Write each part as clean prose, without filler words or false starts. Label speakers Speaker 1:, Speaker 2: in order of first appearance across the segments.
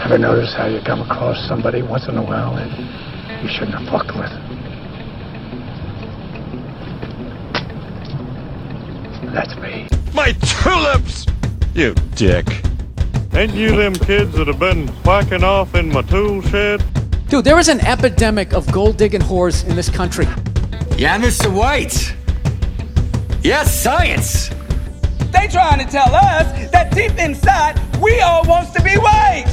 Speaker 1: Ever notice how you come across somebody once in a while that you shouldn't have fucked with? That's me.
Speaker 2: My tulips! You dick.
Speaker 3: Ain't you them kids that have been whacking off in my tool shed?
Speaker 4: Dude, there is an epidemic of gold-digging whores in this country.
Speaker 5: Yeah, Mr. White. Yes, science.
Speaker 6: They trying to tell us that deep inside, we all wants to be white.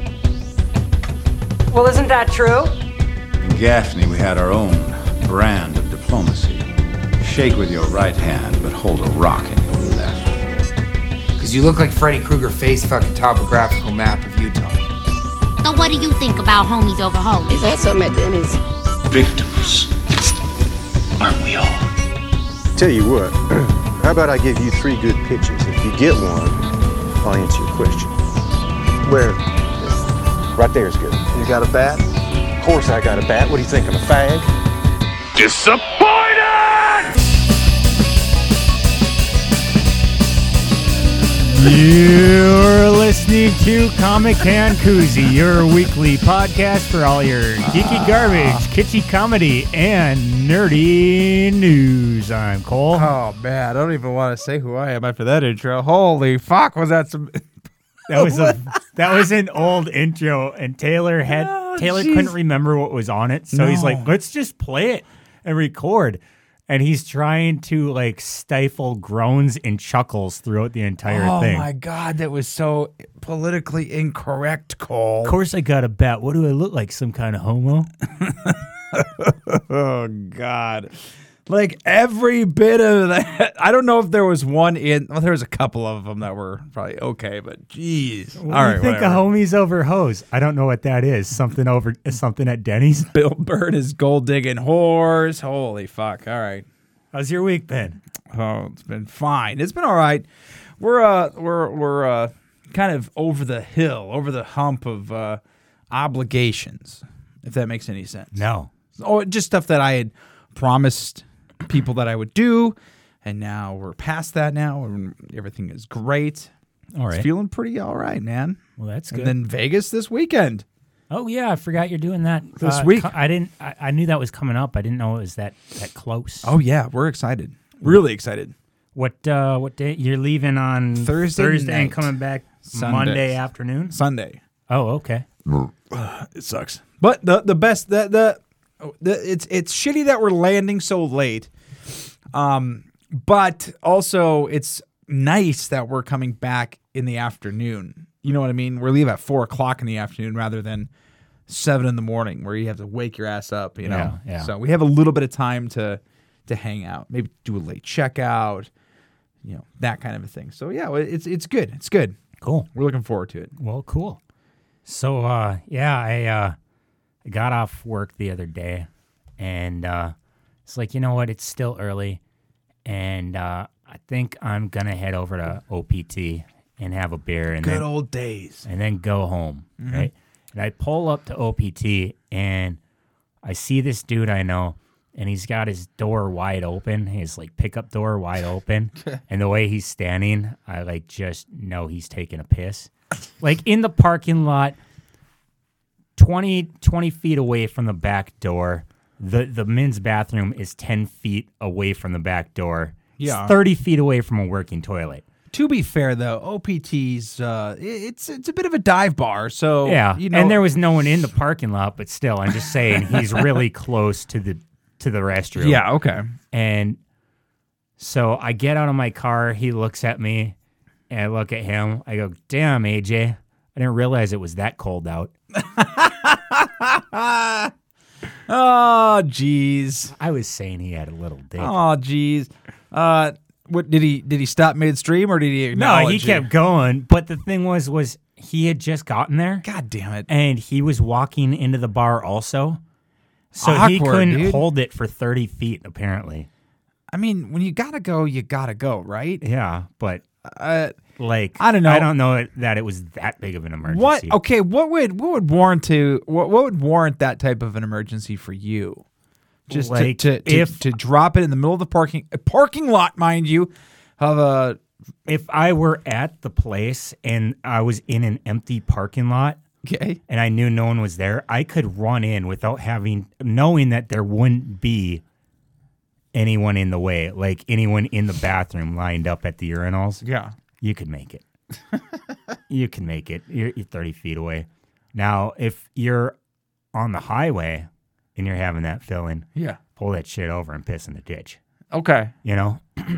Speaker 7: Well, isn't that true?
Speaker 8: In Gaffney, we had our own brand of diplomacy. Shake with your right hand, but hold a rock in your left.
Speaker 5: Because you look like Freddy Krueger face fucking topographical map of Utah.
Speaker 9: So what do you think about homies over hoes?
Speaker 7: Is that something at Denny's?
Speaker 10: Victims, aren't we all?
Speaker 11: Tell you what, how about I give you 3 good pitches? If you get one, I'll answer your question. Where? Right there is good. You got a bat? Of course I got a bat. What do you think, I'm a fag?
Speaker 3: Disappointed!
Speaker 12: You're listening to Comic Can Koozie, your weekly podcast for all your geeky garbage, kitschy comedy, and nerdy news. I'm Cole.
Speaker 13: Oh, man, I don't even want to say who I am after that intro. Holy fuck, was that some...
Speaker 12: That was an old intro, and Taylor couldn't remember what was on it, so he's like, let's just play it and record. And he's trying to like stifle groans and chuckles throughout the entire thing.
Speaker 13: Oh my God, that was so politically incorrect, Cole.
Speaker 12: Of course I got a bet. What do I look like, some kind of homo?
Speaker 13: Oh God. Like every bit of that. I don't know if there was one in. Well, there was a couple of them that were probably okay, but geez.
Speaker 12: What do you think of homies over hoes? I don't know what that is. Something at Denny's?
Speaker 13: Bill Burr is gold digging whores. Holy fuck. All right.
Speaker 12: How's your week been?
Speaker 13: Oh, it's been fine. It's been all right. We're kind of over the hill, over the hump of obligations, if that makes any sense.
Speaker 12: No.
Speaker 13: Oh, just stuff that I had promised people that I would do, and now we're past that now, and everything is great.
Speaker 12: All right.
Speaker 13: It's feeling pretty all right, man.
Speaker 12: Well, that's good.
Speaker 13: And then Vegas this weekend.
Speaker 12: Oh yeah, I forgot you're doing that
Speaker 13: this week.
Speaker 12: I knew that was coming up. I didn't know it was that close.
Speaker 13: Oh yeah, we're excited. Really excited.
Speaker 12: What day you're leaving on
Speaker 13: Thursday night.
Speaker 12: And coming back Monday afternoon?
Speaker 13: Sunday.
Speaker 12: Oh, okay.
Speaker 13: It sucks. But the best it's shitty that we're landing so late. But also it's nice that we're coming back in the afternoon. You know what I mean? We leave at 4:00 in the afternoon rather than 7 in the morning where you have to wake your ass up, you know?
Speaker 12: Yeah.
Speaker 13: So we have a little bit of time to hang out, maybe do a late checkout, you know, that kind of a thing. So yeah, it's good. It's good.
Speaker 12: Cool.
Speaker 13: We're looking forward to it.
Speaker 12: Well, cool. So I got off work the other day, and it's like, you know what? It's still early, and I think I'm gonna head over to OPT and have a beer, and
Speaker 13: good old days,
Speaker 12: and then go home, right? And I pull up to OPT, and I see this dude I know, and he's got his door wide open, his like pickup door wide open, and the way he's standing, I like just know he's taking a piss, like in the parking lot. 20 feet away from the back door. The men's bathroom is 10 feet away from the back door.
Speaker 13: Yeah.
Speaker 12: It's 30 feet away from a working toilet.
Speaker 13: To be fair, though, OPT's it's a bit of a dive bar, so
Speaker 12: yeah.
Speaker 13: You know,
Speaker 12: and there was no one in the parking lot, but still, I'm just saying he's really close to the restroom.
Speaker 13: Yeah, okay.
Speaker 12: And so I get out of my car. He looks at me, and I look at him. I go, "Damn, AJ, I didn't realize it was that cold out."
Speaker 13: Oh, jeez.
Speaker 12: I was saying he had a little dick.
Speaker 13: Oh, jeez. What did he stop midstream or did he acknowledge?
Speaker 12: No, he kept going. But the thing was he had just gotten there.
Speaker 13: God damn it!
Speaker 12: And he was walking into the bar also, so
Speaker 13: Awkward,
Speaker 12: he couldn't
Speaker 13: hold
Speaker 12: it for 30 feet. Apparently.
Speaker 13: I mean, when you gotta go, you gotta go, right?
Speaker 12: Yeah, but
Speaker 13: like I don't know.
Speaker 12: I don't know that it was that big of an emergency.
Speaker 13: What? Okay, what would warrant that type of an emergency for you? Just like to drop it in the middle of the parking lot, mind you, of a.
Speaker 12: If I were at the place and I was in an empty parking lot,
Speaker 13: Okay.
Speaker 12: and I knew no one was there, I could run in without knowing that there wouldn't be anyone in the way, like anyone in the bathroom lined up at the urinals.
Speaker 13: Yeah.
Speaker 12: You could make it. You can make it. You're 30 feet away. Now, if you're on the highway and you're having that feeling,
Speaker 13: Yeah.
Speaker 12: pull that shit over and piss in the ditch.
Speaker 13: Okay.
Speaker 12: You know?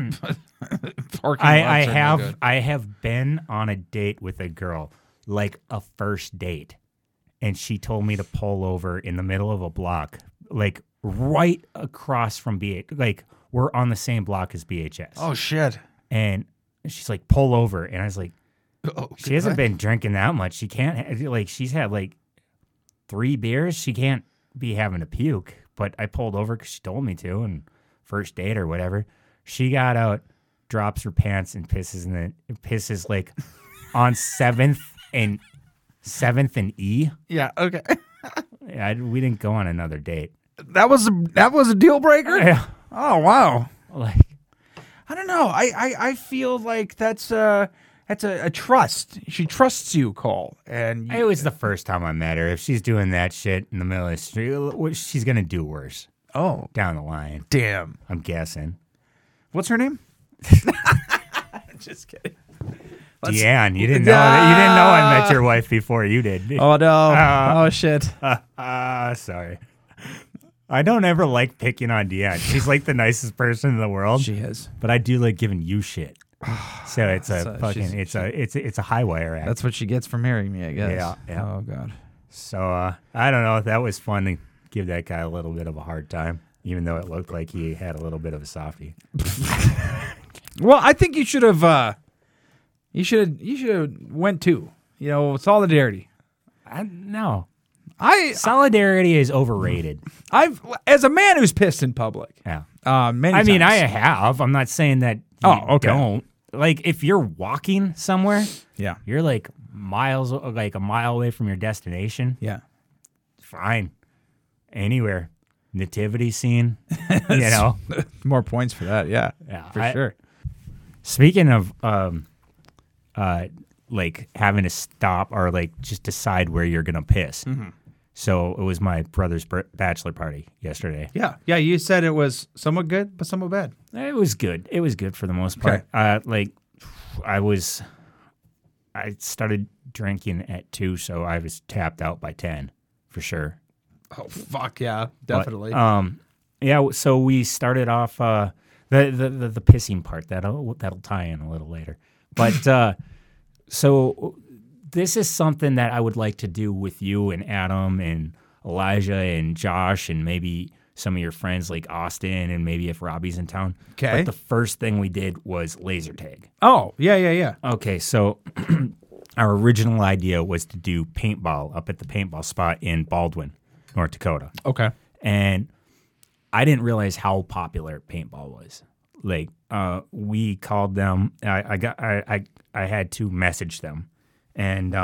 Speaker 12: I have been on a date with a girl, like a first date, and she told me to pull over in the middle of a block, like right across from like we're on the same block as BHS.
Speaker 13: Oh shit.
Speaker 12: And she's like, pull over. And I was like, she hasn't been drinking that much. She can't, like, she's had like 3 beers. She can't be having to puke. But I pulled over because she told me to, and first date or whatever. She got out, drops her pants, and pisses like on 7th and E.
Speaker 13: Yeah. Okay.
Speaker 12: Yeah, we didn't go on another date.
Speaker 13: That was a deal breaker.
Speaker 12: Yeah.
Speaker 13: Oh wow.
Speaker 12: Like,
Speaker 13: I don't know. I feel like that's a trust. She trusts you, Cole. And
Speaker 12: it was the first time I met her. If she's doing that shit in the middle of the street, she's gonna do worse.
Speaker 13: Oh,
Speaker 12: down the line.
Speaker 13: Damn.
Speaker 12: I'm guessing.
Speaker 13: What's her name? Just kidding.
Speaker 12: Deanne, you didn't know I met your wife before you did.
Speaker 13: Oh no. Oh shit.
Speaker 12: Sorry. I don't ever like picking on Deanne. She's like the nicest person in the world.
Speaker 13: She is.
Speaker 12: But I do like giving you shit. So it's a high wire act.
Speaker 13: That's what she gets for marrying me, I guess.
Speaker 12: Yeah.
Speaker 13: Oh god.
Speaker 12: So I don't know. That was fun to give that guy a little bit of a hard time, even though it looked like he had a little bit of a softie.
Speaker 13: Well, I think you should have. You should have went too. You know, solidarity.
Speaker 12: No. Solidarity is overrated.
Speaker 13: As a man who's pissed in public.
Speaker 12: Yeah.
Speaker 13: Many
Speaker 12: I mean,
Speaker 13: times.
Speaker 12: I have. I'm not saying that you don't. Like, if you're walking somewhere,
Speaker 13: yeah,
Speaker 12: you're like a mile away from your destination.
Speaker 13: Yeah.
Speaker 12: Fine. Anywhere. Nativity scene. You know.
Speaker 13: More points for that, yeah.
Speaker 12: Yeah.
Speaker 13: For sure.
Speaker 12: Speaking of like having to stop or like just decide where you're gonna piss.
Speaker 13: Mm-hmm.
Speaker 12: So it was my brother's bachelor party yesterday.
Speaker 13: Yeah, yeah. You said it was somewhat good, but somewhat bad.
Speaker 12: It was good. It was good for the most part.
Speaker 13: Okay.
Speaker 12: I started drinking at 2, so I was tapped out by 10 for sure.
Speaker 13: Oh fuck yeah, definitely.
Speaker 12: But, yeah. So we started off the pissing part that'll tie in a little later, but so. This is something that I would like to do with you and Adam and Elijah and Josh and maybe some of your friends like Austin and maybe if Robbie's in town.
Speaker 13: Okay.
Speaker 12: But the first thing we did was laser tag.
Speaker 13: Oh, yeah.
Speaker 12: Okay, so our original idea was to do paintball up at the paintball spot in Baldwin, North Dakota.
Speaker 13: Okay.
Speaker 12: And I didn't realize how popular paintball was. Like, we called them. I had to message them. And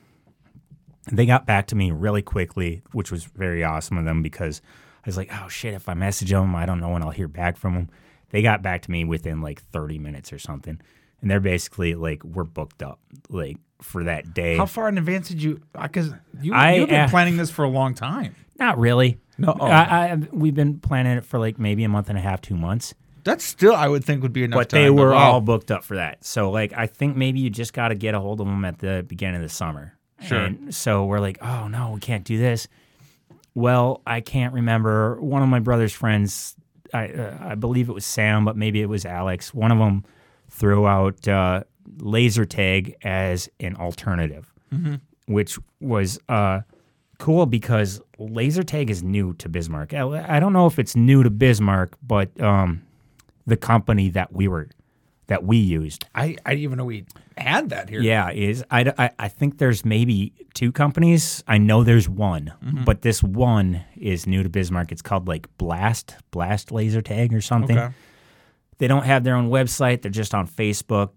Speaker 12: they got back to me really quickly, which was very awesome of them because I was like, oh, shit, if I message them, I don't know when I'll hear back from them. They got back to me within like 30 minutes or something. And they're basically like, we're booked up like for that day.
Speaker 13: How far in advance did you – because you've been planning this for a long time.
Speaker 12: Not really.
Speaker 13: No.
Speaker 12: We've been planning it for like maybe a month and a half, 2 months.
Speaker 13: That's still, I would think, would be enough
Speaker 12: but
Speaker 13: time.
Speaker 12: But they were all booked up for that. So, like, I think maybe you just got to get a hold of them at the beginning of the summer.
Speaker 13: Sure.
Speaker 12: And so we're like, oh, no, we can't do this. Well, I can't remember. One of my brother's friends, I believe it was Sam, but maybe it was Alex. One of them threw out laser tag as an alternative, which was cool because laser tag is new to Bismarck. I don't know if it's new to Bismarck, but the company that we used.
Speaker 13: I didn't even know we had that here.
Speaker 12: Yeah, I think there's maybe 2 companies. I know there's one, but this one is new to Bismarck. It's called like Blast Laser Tag or something.
Speaker 13: Okay.
Speaker 12: They don't have their own website. They're just on Facebook.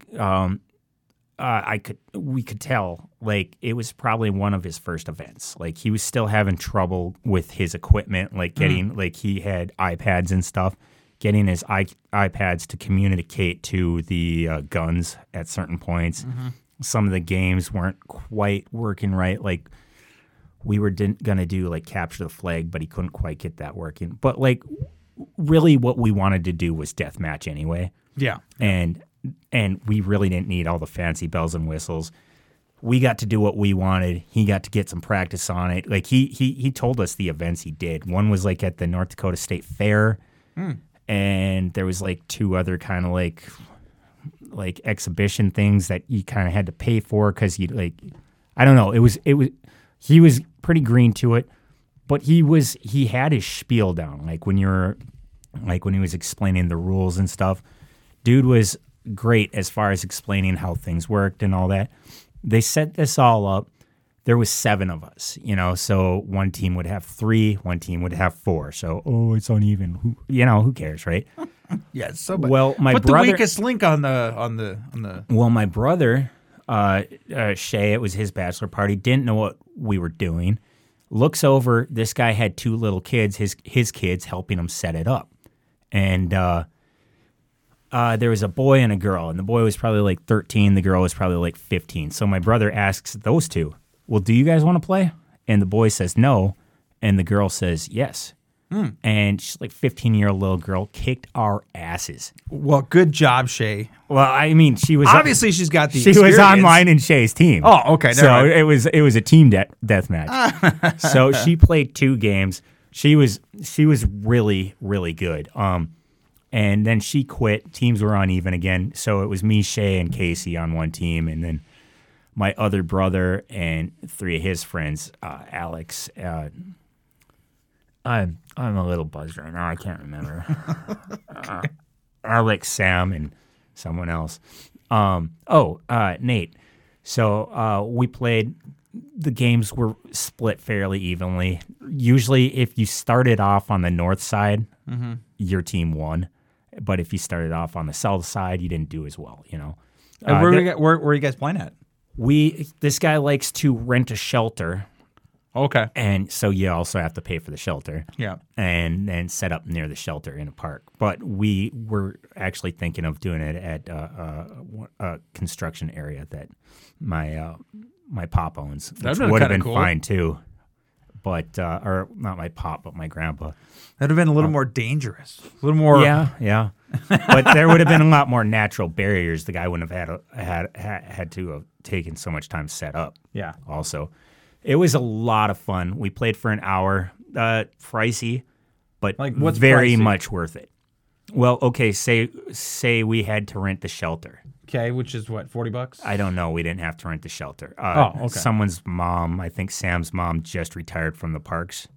Speaker 12: We could tell like it was probably one of his first events. Like he was still having trouble with his equipment, like getting like he had iPads and stuff. Getting his iPads to communicate to the guns at certain points. Some of the games weren't quite working right. Like we were gonna do like capture the flag, but he couldn't quite get that working. But like, really, what we wanted to do was deathmatch anyway.
Speaker 13: Yeah,
Speaker 12: and we really didn't need all the fancy bells and whistles. We got to do what we wanted. He got to get some practice on it. Like he told us the events he did. One was like at the North Dakota State Fair, and there was like 2 other kind of like exhibition things that you kind of had to pay for because you like, I don't know. He was pretty green to it, but he had his spiel down. Like when he was explaining the rules and stuff, dude was great as far as explaining how things worked and all that. They set this all up. There was 7 of us, so one team would have 3, one team would have 4. So, it's uneven. Who cares, right?
Speaker 13: Yeah. So,
Speaker 12: well, my
Speaker 13: put
Speaker 12: brother,
Speaker 13: the weakest link on the.
Speaker 12: Well, my brother, Shay, it was his bachelor party. Didn't know what we were doing. Looks over. This guy had 2 little kids. His kids helping him set it up, and there was a boy and a girl, and the boy was probably like 13. The girl was probably like 15. So my brother asks those 2, well, do you guys want to play? And the boy says no, and the girl says yes. And she's like 15-year-old little girl, kicked our asses.
Speaker 13: Well, good job, Shay.
Speaker 12: Well, I mean, she was
Speaker 13: obviously she's got the.
Speaker 12: She
Speaker 13: experience.
Speaker 12: was on mine and Shay's team.
Speaker 13: Oh, okay.
Speaker 12: So it was a team death match. So she played 2 games. She was really, really good. And then she quit. Teams were uneven again. So it was me, Shay, and Casey on one team, and then my other brother and 3 of his friends, Alex. I'm a little buzzed right now. I can't remember. Alex, Sam, and someone else. Nate. So we played. The games were split fairly evenly. Usually, if you started off on the north side, your team won. But if you started off on the south side, you didn't do as well.
Speaker 13: Where are you guys playing at?
Speaker 12: This guy likes to rent a shelter.
Speaker 13: Okay.
Speaker 12: And so you also have to pay for the shelter.
Speaker 13: Yeah.
Speaker 12: And then set up near the shelter in a park. But we were actually thinking of doing it at a construction area that my pop owns, which would have been cool. Fine too. But or not my pop, but my grandpa.
Speaker 13: That'd have been a little more dangerous. A little more.
Speaker 12: Yeah. But there would have been a lot more natural barriers. The guy wouldn't have had to have taken so much time to set up.
Speaker 13: Yeah.
Speaker 12: Also, it was a lot of fun. We played for an hour. Pricey, but
Speaker 13: what's
Speaker 12: very
Speaker 13: pricey?
Speaker 12: Much worth it. Well, okay. Say we had to rent the shelter.
Speaker 13: Okay, which is what, $40?
Speaker 12: I don't know. We didn't have to rent the shelter.
Speaker 13: Okay.
Speaker 12: Someone's mom, I think Sam's mom, just retired from the parks.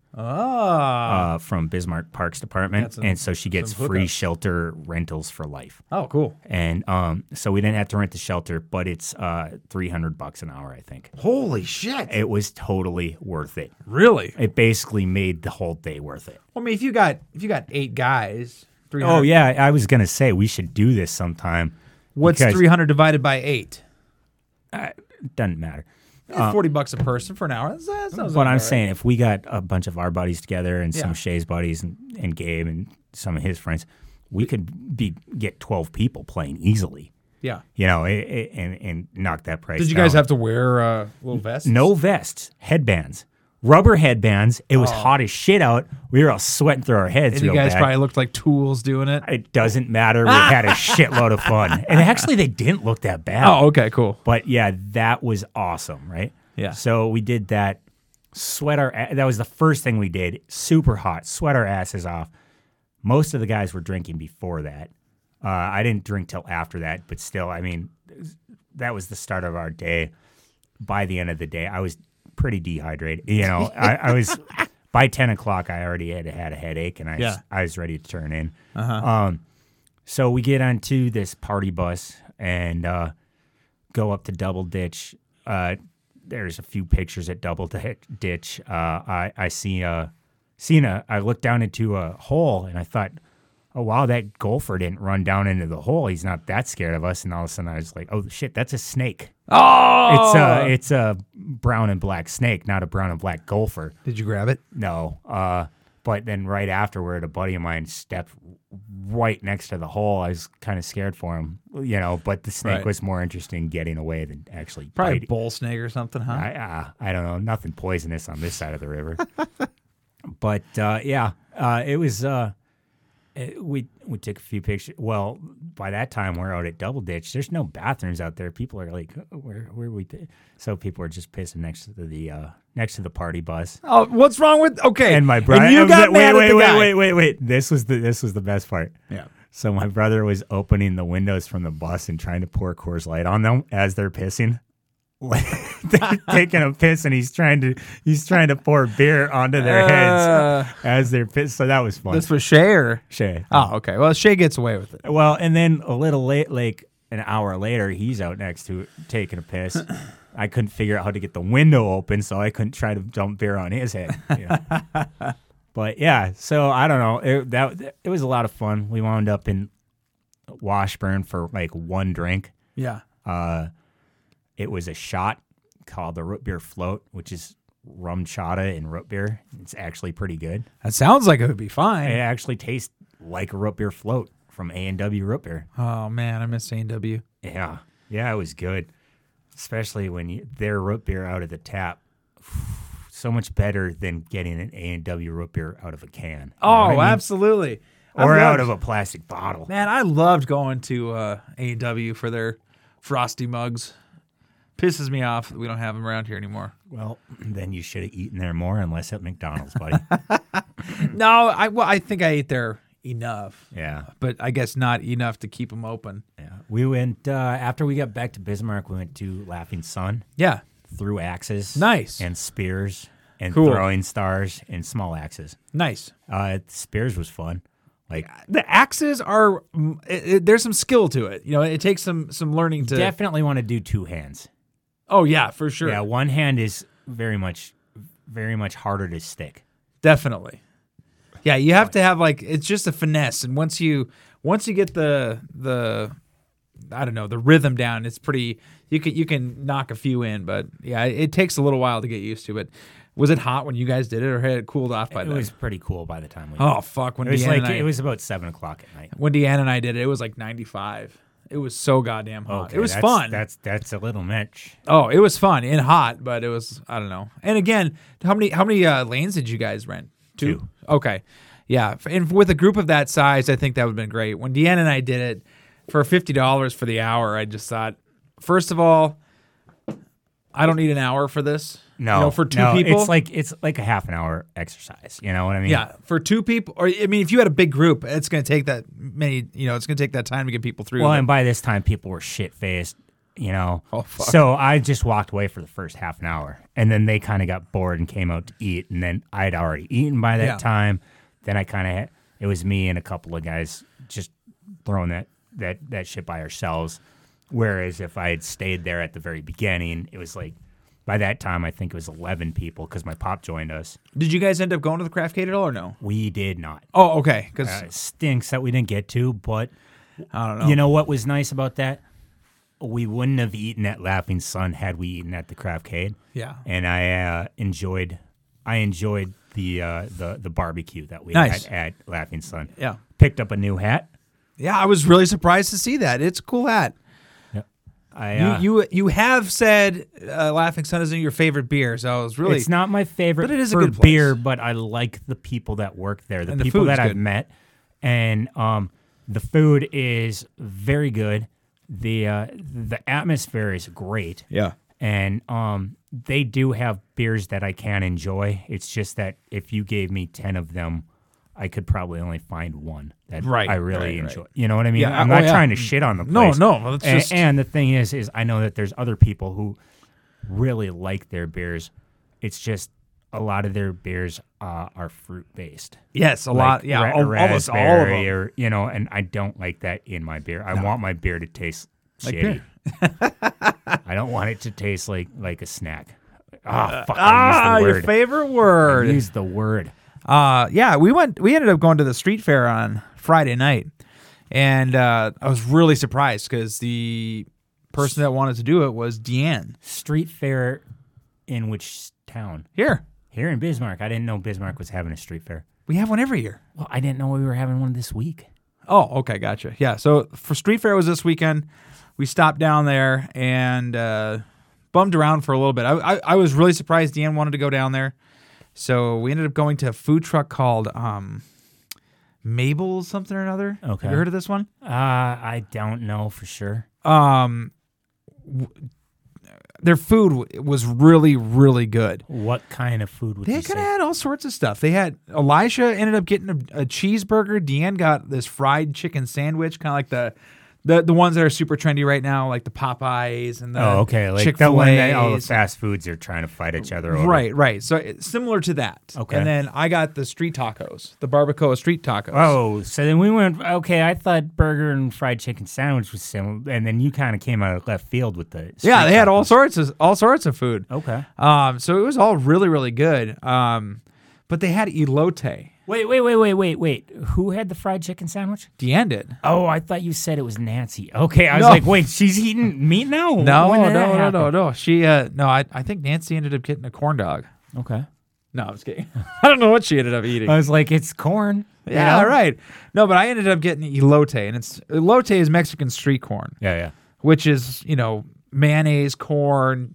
Speaker 12: From Bismarck Parks Department, and so she gets free shelter rentals for life.
Speaker 13: Oh, cool.
Speaker 12: And so we didn't have to rent the shelter, but it's $300 an hour, I think.
Speaker 13: Holy shit!
Speaker 12: It was totally worth it.
Speaker 13: Really?
Speaker 12: It basically made the whole day worth it.
Speaker 13: Well, I mean, if you got 8 guys, 300.
Speaker 12: Oh yeah, I was gonna say we should do this sometime.
Speaker 13: What's 300 divided by 8?
Speaker 12: Doesn't matter.
Speaker 13: $40 a person for an hour.
Speaker 12: But I'm saying if we got a bunch of our buddies together and some of Shay's buddies and Gabe and some of his friends, we could get 12 people playing easily.
Speaker 13: Yeah.
Speaker 12: And knock that price down.
Speaker 13: Did you guys have to wear little vests?
Speaker 12: No vests. Headbands. Rubber headbands. It was hot as shit out. We were all sweating through our heads.
Speaker 13: And you guys probably looked like tools doing it.
Speaker 12: It doesn't matter. We had a shitload of fun. And actually, they didn't look that bad.
Speaker 13: Oh, okay, cool.
Speaker 12: But yeah, that was awesome, right?
Speaker 13: Yeah.
Speaker 12: So we did that. That was the first thing we did. Super hot. Sweat our asses off. Most of the guys were drinking before that. I didn't drink till after that, but still, I mean, that was the start of our day. By the end of the day, I was pretty dehydrated. I was by 10 o'clock. I already had a headache, and I was ready to turn in. So we get onto this party bus and go up to Double Ditch. There's a few pictures at Double Ditch. I looked down into a hole, and I thought, oh wow, that golfer didn't run down into the hole. He's not that scared of us. And all of a sudden, I was like, oh shit, that's a snake.
Speaker 13: Oh,
Speaker 12: it's a brown and black snake, not a brown and black golfer.
Speaker 13: Did you grab it?
Speaker 12: No. But then right afterward, a buddy of mine stepped right next to the hole. I was kind of scared for him, but the snake
Speaker 13: Right.
Speaker 12: was more interested in getting away than actually
Speaker 13: Probably
Speaker 12: biting.
Speaker 13: bull snake or something, huh?
Speaker 12: I don't know. Nothing poisonous on this side of the river. But it was. We took a few pictures. Well, by that time we're out at Double Ditch. There's no bathrooms out there. People are like, where are we? So people are just pissing next to the party bus.
Speaker 13: Oh, what's wrong with? Okay,
Speaker 12: And my brother.
Speaker 13: And you got mad at the guy.
Speaker 12: Wait. This was the best part.
Speaker 13: Yeah.
Speaker 12: So my brother was opening the windows from the bus and trying to pour Coors Light on them as they're pissing. They're taking a piss, and he's trying to pour beer onto their heads as they're pissed. So that was fun.
Speaker 13: This was Shay or
Speaker 12: Shay.
Speaker 13: Oh, okay. Well, Shay gets away with it.
Speaker 12: Well, and then a little late, like an hour later, he's out next to it taking a piss. I couldn't figure out how to get the window open, so I couldn't try to dump beer on his head. But yeah, so I don't know. It was a lot of fun. We wound up in Washburn for like one drink.
Speaker 13: Yeah.
Speaker 12: It was a shot called the Root Beer Float, which is rum chata and root beer. It's actually pretty good.
Speaker 13: That sounds like it would be fine.
Speaker 12: It actually tastes like a root beer float from A&W Root Beer.
Speaker 13: Oh man, I miss A&W.
Speaker 12: Yeah, it was good, especially when their root beer out of the tap. So much better than getting an A&W root beer out of a can. You know
Speaker 13: Oh,
Speaker 12: what I mean?
Speaker 13: absolutely.
Speaker 12: Or out of a plastic bottle.
Speaker 13: Man, I loved going to A&W for their frosty mugs. Pisses me off that we don't have them around here anymore.
Speaker 12: Well, then you should have eaten there more, unless at McDonald's, buddy.
Speaker 13: No, I think I ate there enough.
Speaker 12: Yeah.
Speaker 13: But I guess not enough to keep them open.
Speaker 12: Yeah. We went, after we got back to Bismarck, we went to Laughing Sun.
Speaker 13: Yeah.
Speaker 12: Threw axes.
Speaker 13: Nice.
Speaker 12: And spears. And
Speaker 13: Cool.
Speaker 12: throwing stars and small axes.
Speaker 13: Nice.
Speaker 12: Spears was fun. Like
Speaker 13: the axes are, there's some skill to it. It takes some learning to.
Speaker 12: Definitely want to do two hands.
Speaker 13: Oh, yeah, for sure.
Speaker 12: Yeah, one hand is very much harder to stick.
Speaker 13: Definitely. Yeah, you have to have it's just a finesse, and once you get the I don't know, the rhythm down, it's pretty. You can knock a few in, but yeah, it takes a little while to get used to. But was it hot when you guys did it, or had it cooled off by then?
Speaker 12: It was pretty cool by the time we.
Speaker 13: Oh fuck! When
Speaker 12: it was
Speaker 13: Deanna
Speaker 12: it was about 7 o'clock at night.
Speaker 13: When Deanna and I did it, it was like 95. It was so goddamn hot.
Speaker 12: Okay,
Speaker 13: it was fun.
Speaker 12: That's a little much.
Speaker 13: Oh, it was fun and hot, but it was, I don't know. And again, how many lanes did you guys rent? Two. Okay. Yeah. And with a group of that size, I think that would have been great. When Deanna and I did it for $50 for the hour, I just thought, first of all, I don't need an hour for this.
Speaker 12: No,
Speaker 13: for two people.
Speaker 12: It's like a half an hour exercise. You know what I mean?
Speaker 13: Yeah, for two people, or I mean, if you had a big group, it's going to take that many. It's going to take that time to get people through.
Speaker 12: Well, and by this time, people were shit faced.
Speaker 13: Oh, fuck.
Speaker 12: So I just walked away for the first half an hour, and then they kind of got bored and came out to eat, and then I'd already eaten by that time. Then it was me and a couple of guys just throwing that shit by ourselves. Whereas if I had stayed there at the very beginning, it was like. By that time, I think it was 11 people because my pop joined us.
Speaker 13: Did you guys end up going to the Craftcade at all or no?
Speaker 12: We did not.
Speaker 13: Oh, okay. Because
Speaker 12: it stinks that we didn't get to, but
Speaker 13: I don't know.
Speaker 12: You know what was nice about that? We wouldn't have eaten at Laughing Sun had we eaten at the Craftcade.
Speaker 13: Yeah.
Speaker 12: And I enjoyed the barbecue that we
Speaker 13: Nice.
Speaker 12: had at Laughing Sun.
Speaker 13: Yeah.
Speaker 12: Picked up a new hat.
Speaker 13: Yeah, I was really surprised to see that. It's a cool hat. You have said Laughing Sun isn't your favorite beer, so I was really.
Speaker 12: It's not my favorite,
Speaker 13: but it is
Speaker 12: for
Speaker 13: a good place.
Speaker 12: beer. But I like the people that work there, the
Speaker 13: And the
Speaker 12: people
Speaker 13: food's
Speaker 12: that I've
Speaker 13: good.
Speaker 12: met, and the food is very good. The atmosphere is great.
Speaker 13: Yeah,
Speaker 12: and they do have beers that I can enjoy. It's just that if you gave me 10 of them, I could probably only find one that I really enjoy.
Speaker 13: Right.
Speaker 12: You know what I mean?
Speaker 13: Yeah,
Speaker 12: I'm not trying to shit on the place.
Speaker 13: No. It's just...
Speaker 12: And the thing is I know that there's other people who really like their beers. It's just a lot of their beers are fruit based.
Speaker 13: Yes, a lot. Yeah, almost all of them.
Speaker 12: Or, and I don't like that in my beer. I want my beer to taste
Speaker 13: like
Speaker 12: shitty. I don't want it to taste like a snack. I used the word.
Speaker 13: Your favorite word.
Speaker 12: I used the word.
Speaker 13: Yeah, we ended up going to the street fair on Friday night, and I was really surprised because the person that wanted to do it was Deanne.
Speaker 12: Street fair in which town?
Speaker 13: Here
Speaker 12: in Bismarck. I didn't know Bismarck was having a street fair.
Speaker 13: We have one every year.
Speaker 12: Well, I didn't know we were having one this week.
Speaker 13: Oh, okay, gotcha. Yeah, so for Street Fair was this weekend. We stopped down there and bummed around for a little bit. I was really surprised Deanne wanted to go down there. So we ended up going to a food truck called Mabel's something or another.
Speaker 12: Okay.
Speaker 13: Have you heard of this one?
Speaker 12: I don't know for sure.
Speaker 13: Their food was really, really good.
Speaker 12: What kind of food would you
Speaker 13: They
Speaker 12: say?
Speaker 13: kind of had all sorts of stuff. They had Elijah ended up getting a cheeseburger. Deanne got this fried chicken sandwich, kind of like the ones that are super trendy right now, like the Popeyes and the
Speaker 12: okay, like
Speaker 13: Chick-fil-A's.
Speaker 12: that one that all the fast foods are trying to fight each other over.
Speaker 13: Right. So it's similar to that.
Speaker 12: Okay.
Speaker 13: And then I got the street tacos, the barbacoa street tacos.
Speaker 12: Oh, so then we went, okay, I thought burger and fried chicken sandwich was similar, and then you kind of came out of left field with the street
Speaker 13: Yeah, they had
Speaker 12: tacos.
Speaker 13: all sorts of food.
Speaker 12: Okay.
Speaker 13: So it was all really, really good. But they had elote.
Speaker 12: Wait. Who had the fried chicken sandwich?
Speaker 13: Deanne did.
Speaker 12: Oh, I thought you said it was Nancy. Okay, I was
Speaker 13: No.
Speaker 12: like, wait, she's eating meat now? When did that happen?
Speaker 13: No. She, I think Nancy ended up getting a corn dog.
Speaker 12: Okay.
Speaker 13: No, I was kidding. I don't know what she ended up eating.
Speaker 12: I was like, it's corn.
Speaker 13: Yeah, right. No, but I ended up getting elote, and elote is Mexican street corn.
Speaker 12: Yeah.
Speaker 13: Which is, mayonnaise, corn,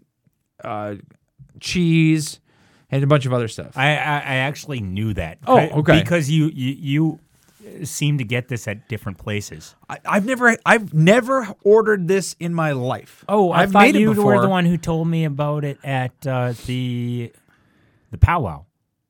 Speaker 13: cheese, and a bunch of other stuff.
Speaker 12: I actually knew that.
Speaker 13: Oh, okay.
Speaker 12: Because you seem to get this at different places.
Speaker 13: I've never ordered this in my life.
Speaker 12: Oh,
Speaker 13: I've
Speaker 12: thought
Speaker 13: made it
Speaker 12: you
Speaker 13: before.
Speaker 12: were the one who told me about it at the powwow.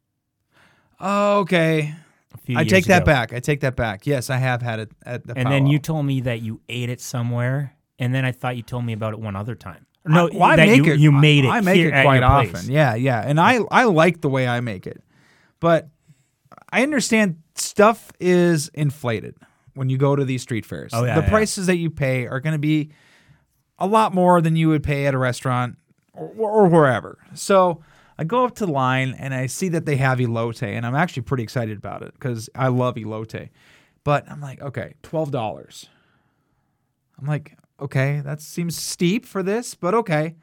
Speaker 13: Oh, okay. I take that back. Yes, I have had it at the
Speaker 12: And
Speaker 13: powwow.
Speaker 12: then you told me that you ate it somewhere, and then I thought you told me about it one other time. No,
Speaker 13: I
Speaker 12: that
Speaker 13: make
Speaker 12: you,
Speaker 13: it.
Speaker 12: you made it.
Speaker 13: I make
Speaker 12: here
Speaker 13: it
Speaker 12: at
Speaker 13: quite
Speaker 12: your place.
Speaker 13: often. Yeah, and I like the way I make it, but I understand stuff is inflated when you go to these street fairs.
Speaker 12: Oh, yeah,
Speaker 13: the
Speaker 12: yeah.
Speaker 13: prices that you pay are going to be a lot more than you would pay at a restaurant or wherever. So I go up to the line and I see that they have elote, and I'm actually pretty excited about it because I love elote. But I'm like, okay, $12. I'm like, okay, that seems steep for this, but okay,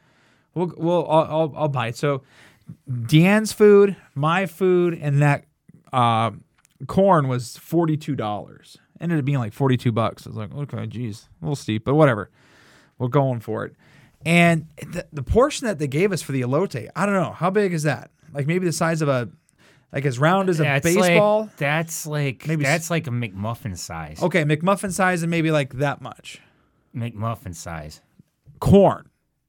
Speaker 13: I'll buy it. So Deanne's food, my food, and that corn was $42. Ended up being like $42. I was like, okay, geez, a little steep, but whatever. We're going for it. And the portion that they gave us for the elote, I don't know, how big is that? Like maybe the size of as round as a baseball.
Speaker 12: That's like a McMuffin size.
Speaker 13: Okay, McMuffin size and maybe like that much.
Speaker 12: McMuffin size.
Speaker 13: Corn.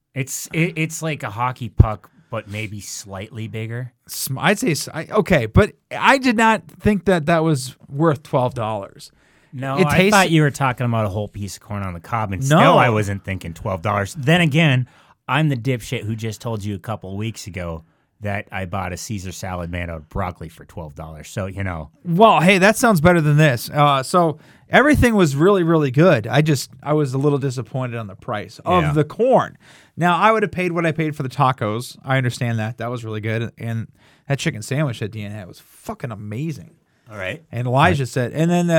Speaker 12: It's like a hockey puck, but maybe slightly bigger.
Speaker 13: I'd say okay, but I did not think that was worth $12.
Speaker 12: No,
Speaker 13: It
Speaker 12: I
Speaker 13: tastes-
Speaker 12: thought you were talking about a whole piece of corn on the cob, and
Speaker 13: No.
Speaker 12: still I wasn't thinking $12. Then again, I'm the dipshit who just told you a couple of weeks ago that I bought a Caesar salad made out of broccoli for $12. So,
Speaker 13: Well, hey, that sounds better than this. So everything was really, really good. I was a little disappointed on the price of the corn. Now, I would have paid what I paid for the tacos. I understand that. That was really good. And that chicken sandwich that Deanne had was fucking amazing.
Speaker 12: All right.
Speaker 13: And Elijah said, and then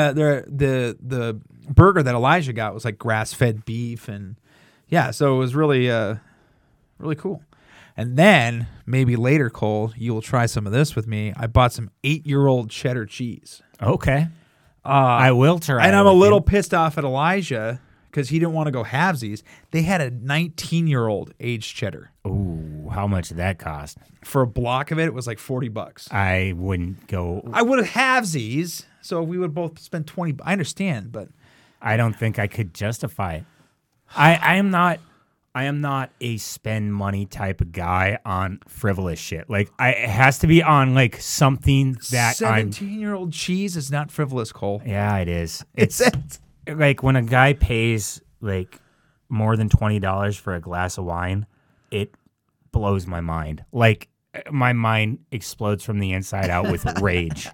Speaker 13: the burger that Elijah got was like grass-fed beef. And yeah, so it was really, really cool. And then maybe later, Cole, you will try some of this with me. I bought some 8-year-old cheddar cheese.
Speaker 12: Okay. I will try.
Speaker 13: And
Speaker 12: it
Speaker 13: I'm a
Speaker 12: with
Speaker 13: little
Speaker 12: you.
Speaker 13: pissed off at Elijah because he didn't want to go halvesies. They had a 19-year-old aged cheddar.
Speaker 12: Ooh, how much did that cost?
Speaker 13: For a block of it, it was like $40.
Speaker 12: I wouldn't go.
Speaker 13: I would have halvesies, so we would both spend $20. I understand, but
Speaker 12: I don't think I could justify it. I am not a spend money type of guy on frivolous shit. Like it has to be on like something that
Speaker 13: 17-year-old cheese is not frivolous, Cole.
Speaker 12: Yeah, it is. It's like when a guy pays like more than $20 for a glass of wine, it blows my mind. Like my mind explodes from the inside out with rage.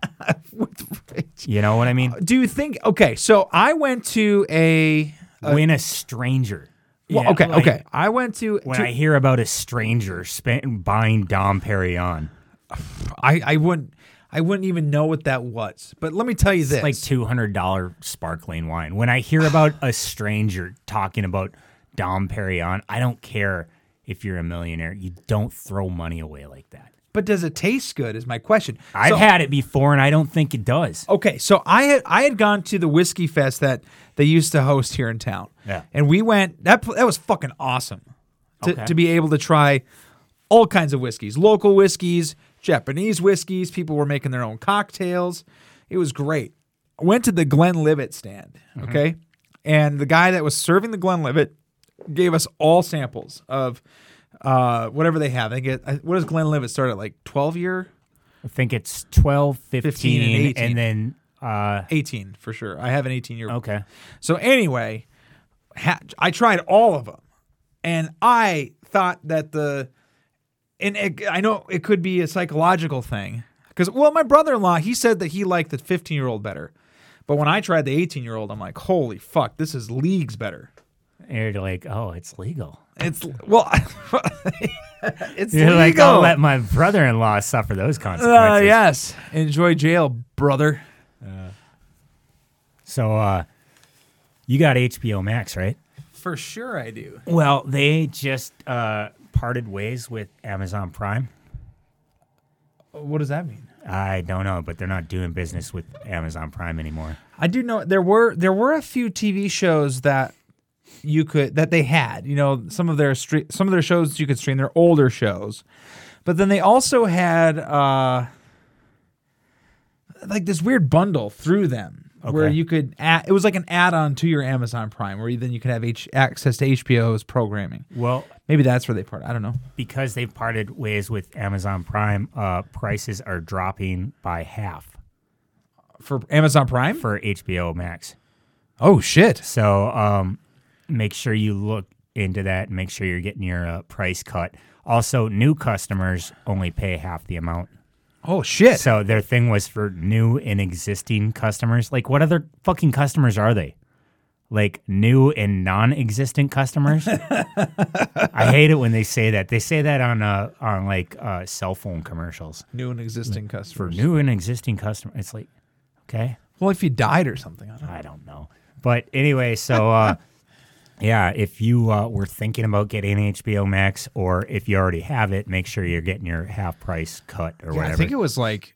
Speaker 12: You know what I mean?
Speaker 13: Do you think? Okay, so I went to
Speaker 12: when a stranger.
Speaker 13: Well,
Speaker 12: Yeah,
Speaker 13: okay,
Speaker 12: like,
Speaker 13: okay. I went to
Speaker 12: when I hear about a stranger buying Dom Perignon.
Speaker 13: I wouldn't even know what that was. But let me tell you this:
Speaker 12: like $200 sparkling wine. When I hear about a stranger talking about Dom Perignon, I don't care if you're a millionaire. You don't throw money away like that.
Speaker 13: But does it taste good is my question.
Speaker 12: I've had it before, and I don't think it does.
Speaker 13: Okay, so I had gone to the Whiskey Fest that they used to host here in town.
Speaker 12: Yeah.
Speaker 13: And we went, that was fucking awesome to be able to try all kinds of whiskeys, local whiskeys, Japanese whiskeys. People were making their own cocktails. It was great. I went to the Glenlivet stand, okay? And the guy that was serving the Glenlivet gave us all samples of whatever they have. What does Glenlivet start at, like 12-year?
Speaker 12: I think it's 12, 15
Speaker 13: and 18.
Speaker 12: and then
Speaker 13: 18 for sure. I have an 18-year.
Speaker 12: Okay.
Speaker 13: So anyway, I tried all of them, and I thought that I know it could be a psychological thing because, well, my brother-in-law, he said that he liked the 15-year-old better, but when I tried the 18-year-old, I'm like, holy fuck, this is leagues better.
Speaker 12: And you're like, oh, it's legal.
Speaker 13: It's it's
Speaker 12: You're
Speaker 13: legal.
Speaker 12: like, I'll let my brother-in-law suffer those consequences.
Speaker 13: Yes, enjoy jail, brother.
Speaker 12: So, you got HBO Max, right?
Speaker 13: For sure, I do.
Speaker 12: Well, they just parted ways with Amazon Prime.
Speaker 13: What does that mean?
Speaker 12: I don't know, but they're not doing business with Amazon Prime anymore.
Speaker 13: I do know there were a few TV shows that they had. You know, some of their shows you could stream. They're older shows, but then they also had like this weird bundle through them where you could it was like an add-on to your Amazon Prime, where then you could have access to HBO's programming.
Speaker 12: Well,
Speaker 13: maybe that's where they parted. I don't know.
Speaker 12: Because they've parted ways with Amazon Prime, prices are dropping by half.
Speaker 13: For Amazon Prime?
Speaker 12: For HBO Max.
Speaker 13: Oh, shit.
Speaker 12: So make sure you look into that and make sure you're getting your price cut. Also, new customers only pay half the amount.
Speaker 13: Oh, shit.
Speaker 12: So their thing was for new and existing customers. Like, what other fucking customers are they? Like, new and non-existent customers? I hate it when they say that. They say that on cell phone commercials.
Speaker 13: New and existing customers.
Speaker 12: For new and existing customers. It's like, okay.
Speaker 13: Well, if you died or something.
Speaker 12: I don't know. But anyway, so... yeah, if you were thinking about getting HBO Max, or if you already have it, make sure you're getting your half price cut or whatever.
Speaker 13: I think it was like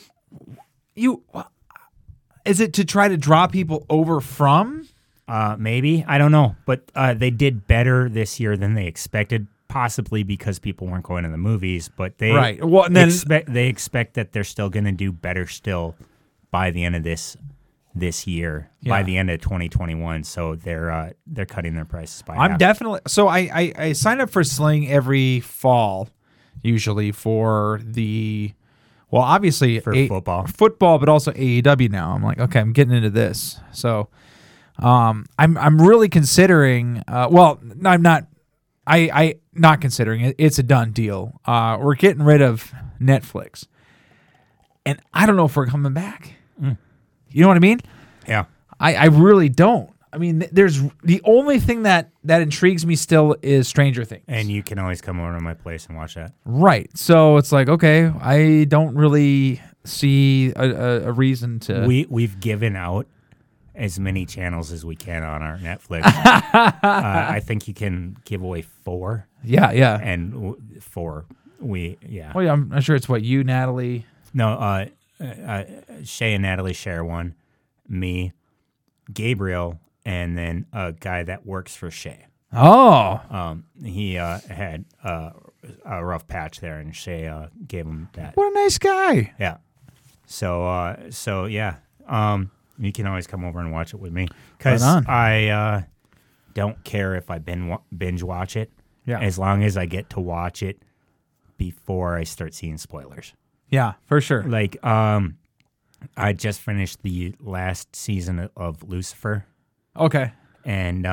Speaker 13: is it to try to draw people over from?
Speaker 12: Maybe, I don't know, but they did better this year than they expected, possibly because people weren't going to the movies. But they they expect that they're still going to do better still by the end of this year, by the end of 2021. So they're cutting their prices by half.
Speaker 13: Definitely. So I sign up for Sling every fall, usually for obviously
Speaker 12: for
Speaker 13: football, but also AEW now. I'm like, okay, I'm getting into this. So I'm really considering. I'm not. I not considering it. It's a done deal. We're getting rid of Netflix, and I don't know if we're coming back. You know what I mean?
Speaker 12: Yeah.
Speaker 13: I really don't. I mean, there's the only thing that intrigues me still is Stranger Things.
Speaker 12: And you can always come over to my place and watch that.
Speaker 13: Right. So it's like, okay, I don't really see a reason to...
Speaker 12: We've given out as many channels as we can on our Netflix. I think you can give away 4.
Speaker 13: Yeah.
Speaker 12: And 4.
Speaker 13: Well, yeah, I'm not sure it's what, you, Natalie?
Speaker 12: No, Shay and Natalie share one, me, Gabriel, and then a guy that works for Shay.
Speaker 13: Oh.
Speaker 12: He had a rough patch there, and Shay gave him that.
Speaker 13: What a nice guy.
Speaker 12: Yeah. So yeah. You can always come over and watch it with me. Because I don't care if I binge watch it.
Speaker 13: Yeah.
Speaker 12: As long as I get to watch it before I start seeing spoilers.
Speaker 13: Yeah, for sure.
Speaker 12: Like, I just finished the last season of Lucifer.
Speaker 13: Okay.
Speaker 12: And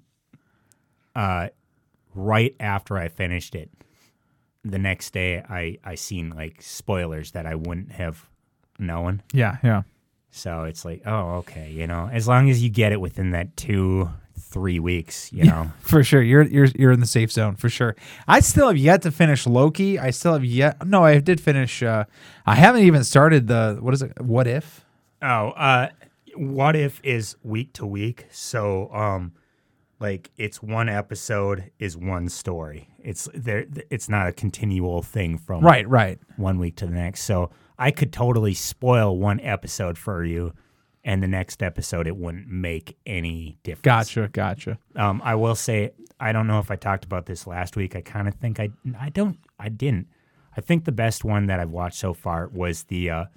Speaker 12: right after I finished it, the next day I seen like spoilers that I wouldn't have known.
Speaker 13: Yeah.
Speaker 12: So it's like, oh, okay, as long as you get it within that 2-3 weeks, you know.
Speaker 13: For sure. You're in the safe zone, for sure. I still have yet to finish Loki. I did finish I haven't even started what is it? What If?
Speaker 12: Oh, What If is week to week. So like it's one episode is one story. It's there. It's not a continual thing from
Speaker 13: right
Speaker 12: 1 week to the next. So I could totally spoil one episode for you, and the next episode it wouldn't make any difference.
Speaker 13: Gotcha.
Speaker 12: I will say, I don't know if I talked about this last week. I kind of think I didn't. I think the best one that I've watched so far was the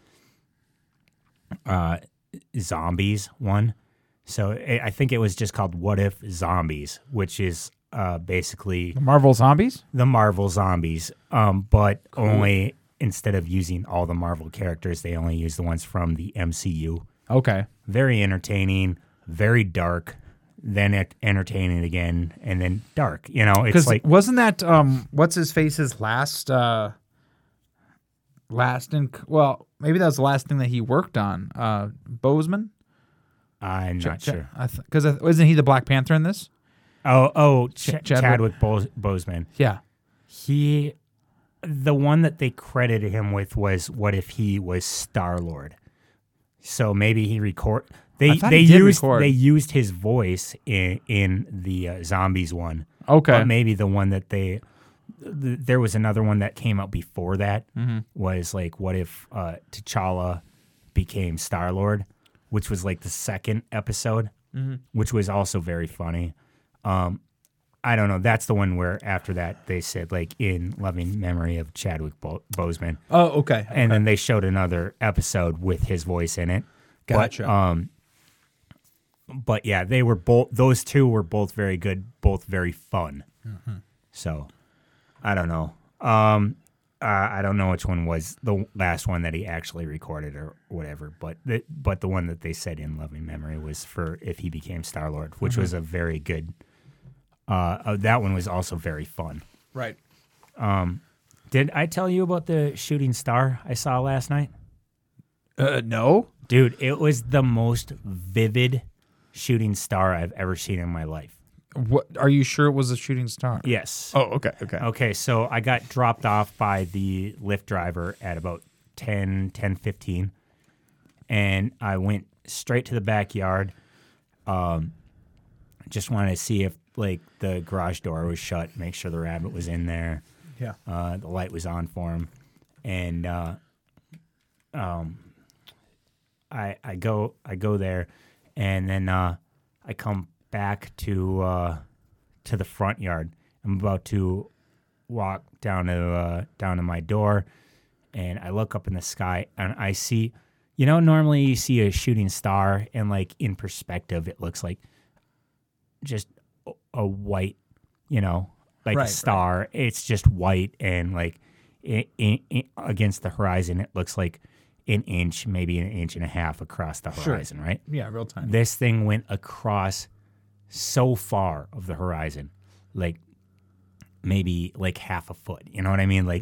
Speaker 12: zombies one. So I think it was just called What If Zombies, which is basically
Speaker 13: The Marvel Zombies?
Speaker 12: The Marvel Zombies, but only instead of using all the Marvel characters, they only use the ones from the MCU.
Speaker 13: Okay.
Speaker 12: Very entertaining, very dark, then entertaining again, and then dark. You know, it's like...
Speaker 13: Wasn't that, what's his face's last well, maybe that was the last thing that he worked on. Boseman?
Speaker 12: I'm not sure.
Speaker 13: Because wasn't he the Black Panther in this?
Speaker 12: Chadwick Boseman.
Speaker 13: Yeah.
Speaker 12: The one that they credited him with was What If He Was Star-Lord. So maybe he they used his voice in the Zombies one.
Speaker 13: Okay.
Speaker 12: But maybe the one that there was another one that came out before that was like, what if T'Challa became Star-Lord, which was like the second episode, which was also very funny. I don't know. That's the one where after that they said like in loving memory of Chadwick Boseman.
Speaker 13: Oh, okay.
Speaker 12: And then they showed another episode with his voice in it.
Speaker 13: Gotcha.
Speaker 12: But yeah, they were both. Those two were both very good, both very fun. So I don't know. I don't know which one was the last one that he actually recorded or whatever. But the one that they said in loving memory was for If He Became Star-Lord, which was a very good. That one was also very fun.
Speaker 13: Right.
Speaker 12: Did I tell you about the shooting star I saw last night?
Speaker 13: No.
Speaker 12: Dude, it was the most vivid shooting star I've ever seen in my life.
Speaker 13: What? Are you sure it was a shooting star?
Speaker 12: Yes.
Speaker 13: Oh, okay.
Speaker 12: Okay, so I got dropped off by the Lyft driver at about 10:15, and I went straight to the backyard. Just wanted to see if like the garage door was shut, make sure the rabbit was in there.
Speaker 13: Yeah.
Speaker 12: The light was on for him, and I go there, and then I come back to the front yard. I'm about to walk down to my door, and I look up in the sky, and I see, normally you see a shooting star, and like in perspective, it looks like just a white, a star. Right. It's just white, and like in against the horizon, it looks like an inch, maybe an inch and a half across the horizon, right?
Speaker 13: Yeah, real time.
Speaker 12: This thing went across so far of the horizon, like maybe like half a foot. You know what I mean? Like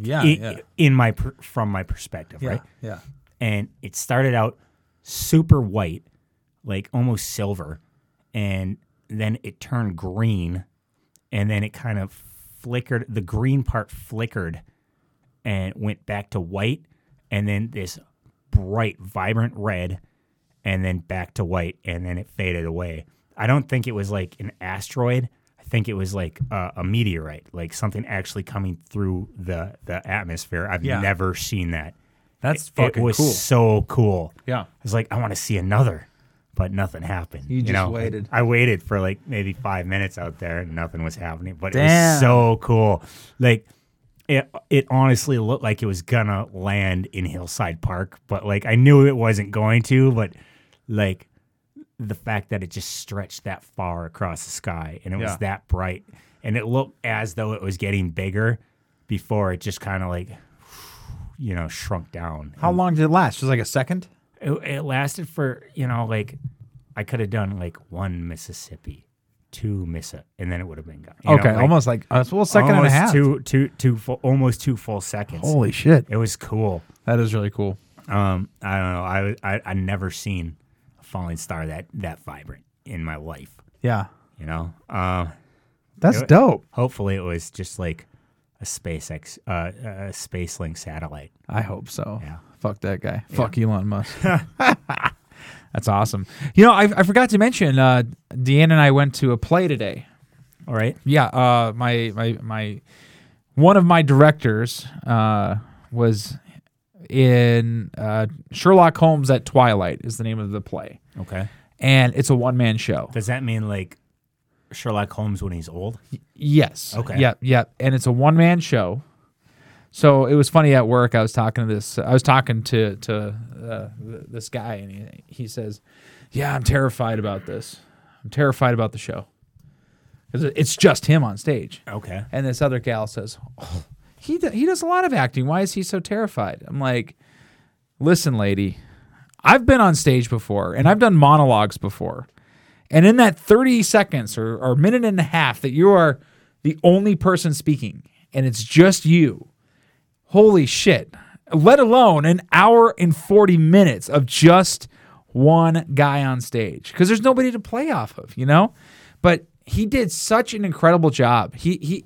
Speaker 12: from my perspective, right?
Speaker 13: Yeah.
Speaker 12: And it started out super white, like almost silver, and then it turned green, and then it kind of flickered. The green part flickered and went back to white, and then this bright, vibrant red, and then back to white, and then it faded away. I don't think it was like an asteroid. I think it was like a meteorite, like something actually coming through the atmosphere. I've never seen that.
Speaker 13: That's fucking
Speaker 12: cool. It was so cool.
Speaker 13: Yeah.
Speaker 12: I was like, I want to see another, but nothing happened.
Speaker 13: You just waited.
Speaker 12: I waited for like maybe 5 minutes out there, and nothing was happening, but it was so cool. Like, it honestly looked like it was gonna land in Hillside Park, but like I knew it wasn't going to, but like the fact that it just stretched that far across the sky and it was that bright, and it looked as though it was getting bigger before it just kind of like shrunk down.
Speaker 13: How long did it last? Just like a second?
Speaker 12: It lasted for like I could have done like 1 Mississippi, 2 Mississippi, and then it would have been gone.
Speaker 13: Okay, almost like a full second and a half.
Speaker 12: Almost 2 full seconds.
Speaker 13: Holy shit!
Speaker 12: It was cool.
Speaker 13: That is really cool.
Speaker 12: I don't know. I never seen a falling star that vibrant in my life.
Speaker 13: Yeah.
Speaker 12: That's
Speaker 13: dope.
Speaker 12: Hopefully, it was just like a SpaceX, SpaceLink satellite.
Speaker 13: I hope so.
Speaker 12: Yeah.
Speaker 13: Fuck that guy. Yeah. Fuck Elon Musk. That's awesome. You know, I forgot to mention, Deanna and I went to a play today.
Speaker 12: All right.
Speaker 13: Yeah. My one of my directors was in Sherlock Holmes at Twilight is the name of the play.
Speaker 12: Okay.
Speaker 13: And it's a one-man show.
Speaker 12: Does that mean like Sherlock Holmes when he's old?
Speaker 13: Yes.
Speaker 12: Okay.
Speaker 13: Yeah. And it's a one-man show. So it was funny at work. I was talking to this guy, and he says, "Yeah, I'm terrified about this. I'm terrified about the show because it's just him on stage."
Speaker 12: Okay.
Speaker 13: And this other gal says, "Oh, he does a lot of acting. Why is he so terrified?" I'm like, "Listen, lady, I've been on stage before, and I've done monologues before, and in that 30 seconds or minute and a half that you are the only person speaking, and it's just you." Holy shit. Let alone an hour and 40 minutes of just one guy on stage. Because there's nobody to play off of, you know? But he did such an incredible job. He